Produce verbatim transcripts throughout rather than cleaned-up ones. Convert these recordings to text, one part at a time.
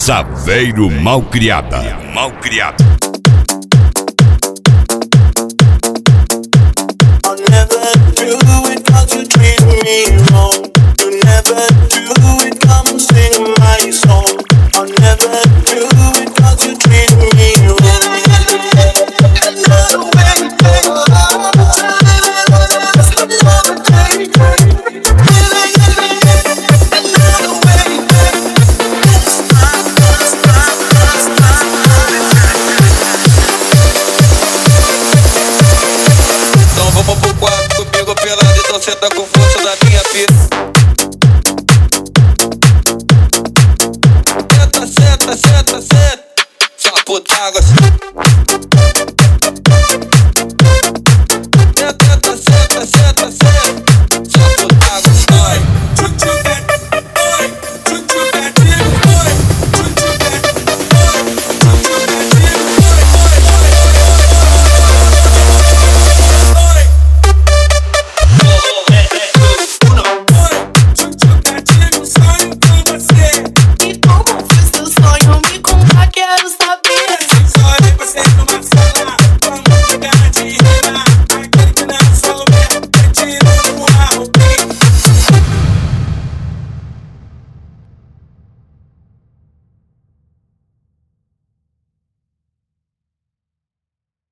Saveiro Malcriada. Malcriada. Então cê tá com força da minha pica. Senta, senta, senta, senta. Só putágua. Senta, senta, senta, senta. Só putágua. Oi, tchu-tchu gatinho. Oi, tchu-tchu gatinho. Oi, tchu-tchu gatinho. Oi, tchu-tchu gatinho.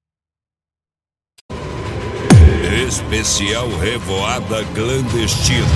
Especial Revoada Clandestina.